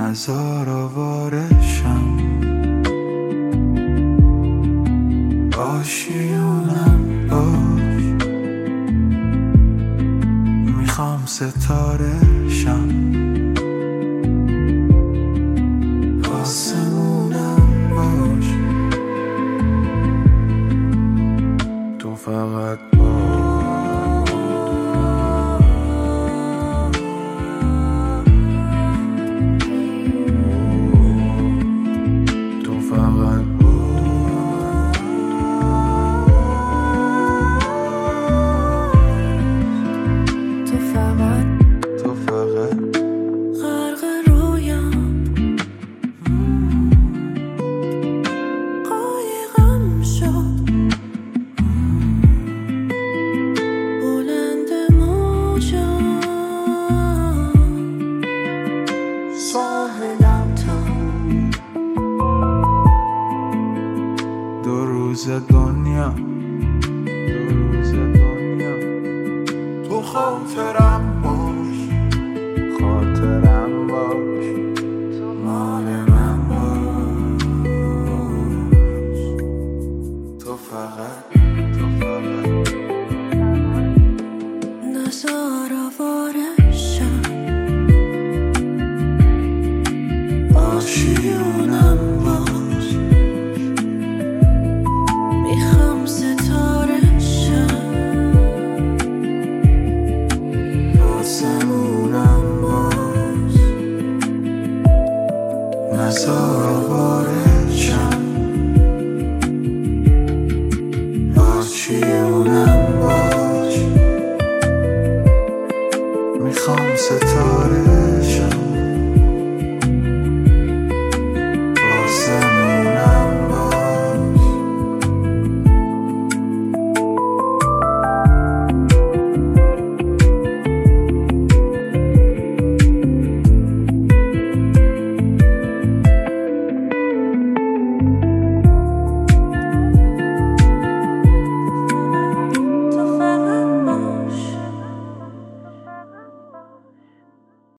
نزار آوارشم آشیونم باش میخوام ستارشم آسمونم باش تو فقط دو روز دنیا تو خاطرم باش تو مال من باش تو فقط نزار آوارشم آشیونم باش میخوام ستارشم آسمونم باش نزار آوارشم آشیونم باش میخوام ستارشم